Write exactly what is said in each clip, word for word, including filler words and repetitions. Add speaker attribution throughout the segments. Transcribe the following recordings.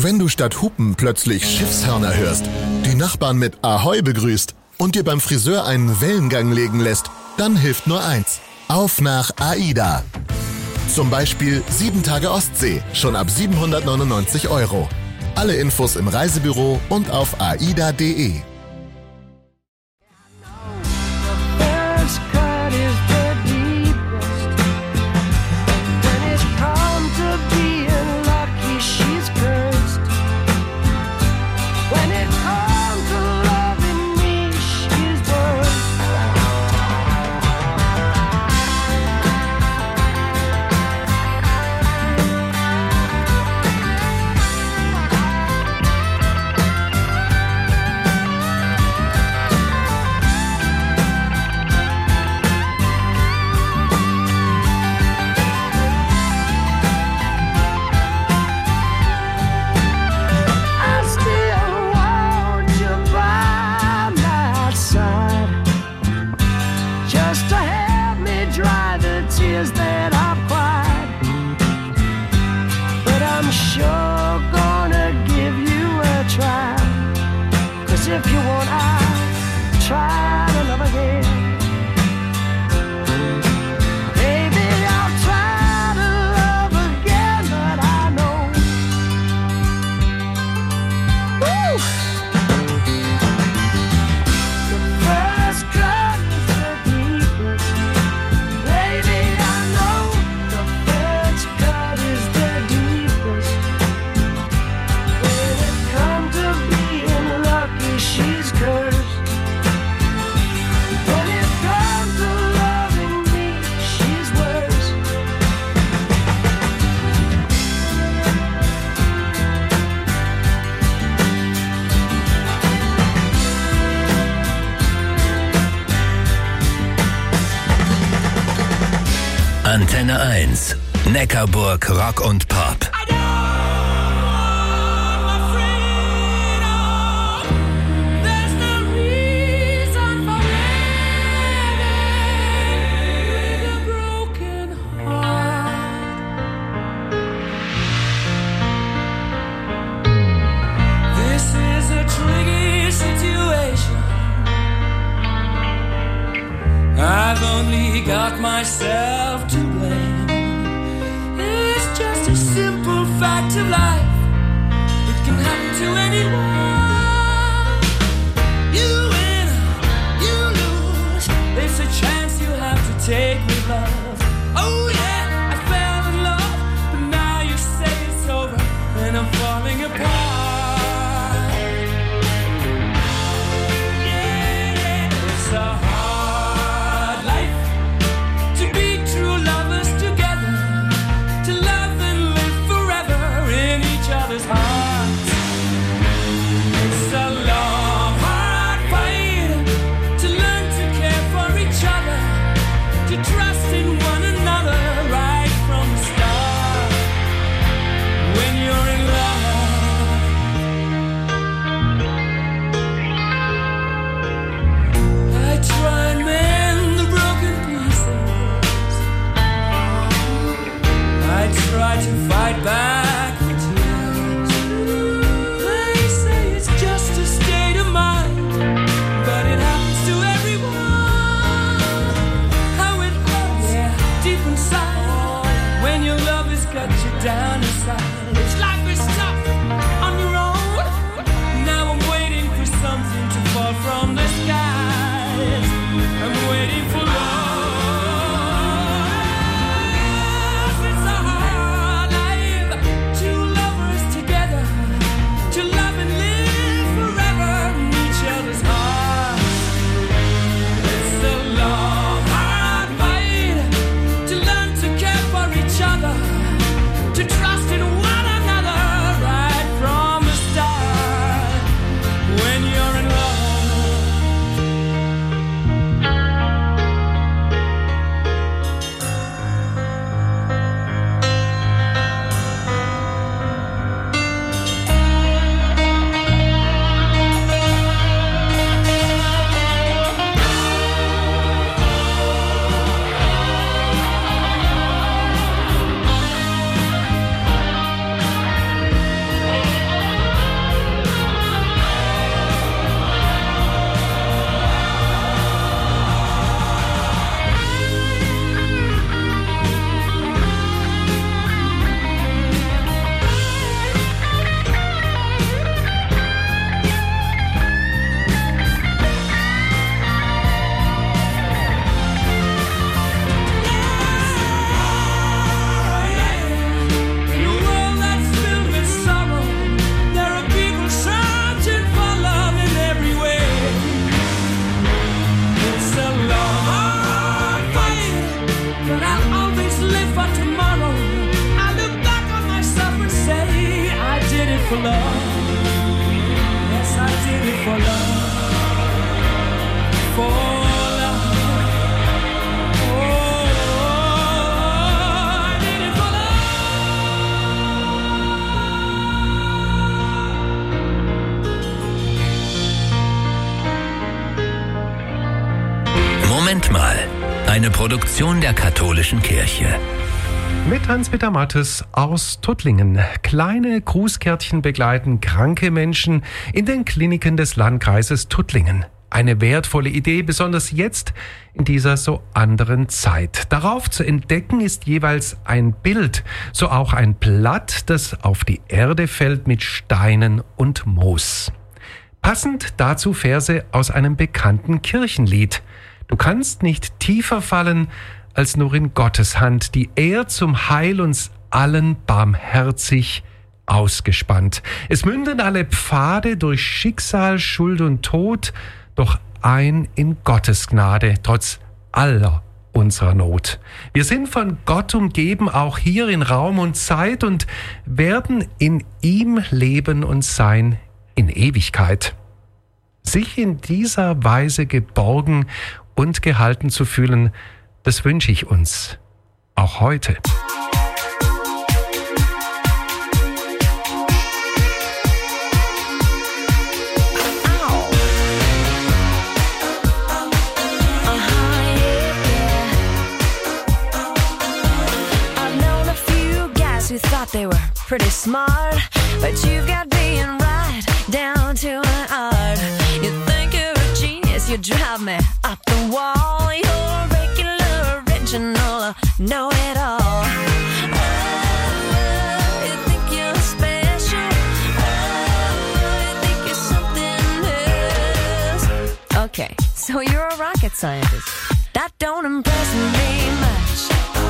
Speaker 1: Wenn du statt Hupen plötzlich Schiffshörner hörst, die Nachbarn mit Ahoi begrüßt und dir beim Friseur einen Wellengang legen lässt, dann hilft nur eins. Auf nach AIDA. Zum Beispiel sieben Tage Ostsee, schon ab siebenhundertneunundneunzig Euro. Alle Infos im Reisebüro und auf aida punkt de.
Speaker 2: Antenne eins, Neckarburg Rock und Pop.
Speaker 3: I've only got myself to blame. It's just a simple fact of life. It can happen to anyone. You win, you lose. It's a chance you have to take with love. Oh yeah, I fell in love, but now you say it's over and I'm falling apart. Yeah, yeah, it's a for love. Yes, I did it for love. For love. Oh, I did it for
Speaker 2: love. Moment mal. Eine Produktion der Katholischen Kirche.
Speaker 4: Mit Hans-Peter Mattes aus Tuttlingen. Kleine Grußkärtchen begleiten kranke Menschen in den Kliniken des Landkreises Tuttlingen. Eine wertvolle Idee, besonders jetzt in dieser so anderen Zeit. Darauf zu entdecken ist jeweils ein Bild, so auch ein Blatt, das auf die Erde fällt mit Steinen und Moos. Passend dazu Verse aus einem bekannten Kirchenlied. Du kannst nicht tiefer fallen als nur in Gottes Hand, die er zum Heil uns allen barmherzig ausgespannt. Es münden alle Pfade durch Schicksal, Schuld und Tod, doch ein in Gottes Gnade, trotz aller unserer Not. Wir sind von Gott umgeben, auch hier in Raum und Zeit, und werden in ihm leben und sein in Ewigkeit. Sich in dieser Weise geborgen und gehalten zu fühlen, das wünsche ich uns auch heute.
Speaker 5: Who thought they were pretty smart, but you've got being right down to an art. You think you're a genius, you drive me up the wall. You're regular, original, know-it-all. Oh, you think you're special. Oh, you think you're something else. Okay, so you're a rocket scientist. That don't impress me much.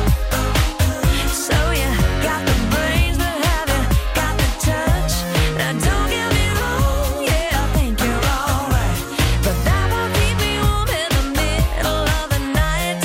Speaker 5: So you got the brains, but have you got the touch? Now don't get me wrong, yeah, I think you're alright, but that won't keep me warm in the middle of the night.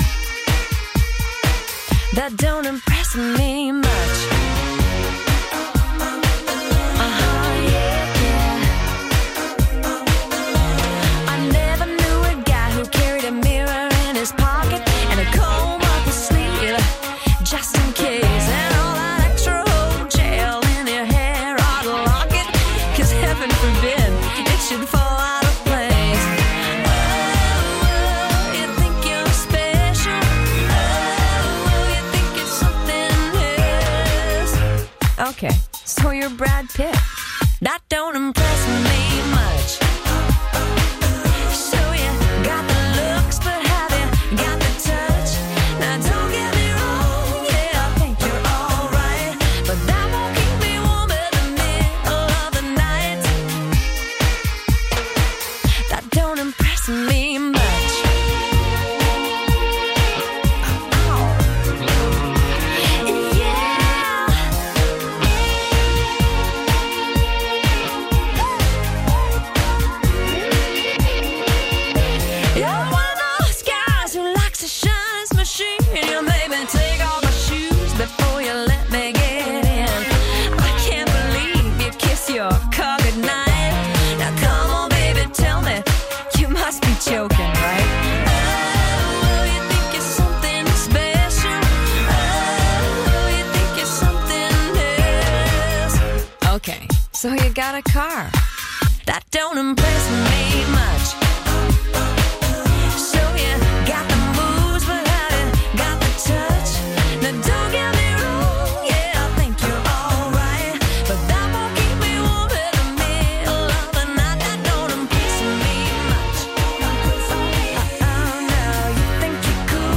Speaker 5: That don't impress me much. Uh-huh, yeah, yeah. I never knew a guy who carried a mirror in his pocket and a comb up his sleeve, just in case, and all that extra old gel in your hair ought to lock it, cause heaven forbid it should fall out of place. Oh, oh, you think you're special. Oh, you think you're something else. Okay, so you're Brad Pitt. That don't impress me much. So you got the looks, but have you got the touch? Now don't get me wrong, yeah, I think you're alright, but that won't keep me warm in the middle of the night. That don't impress me much. Oh. Yeah. You're one of those guys who likes to shine his machine. You made me take off my shoes before you let me get in. I can't believe you kiss your car goodnight. Now come on, baby, tell me, you must be joking, right? Oh, you think you're something special. Oh, you think you're something else. Okay, so you got a car. That don't impress me much.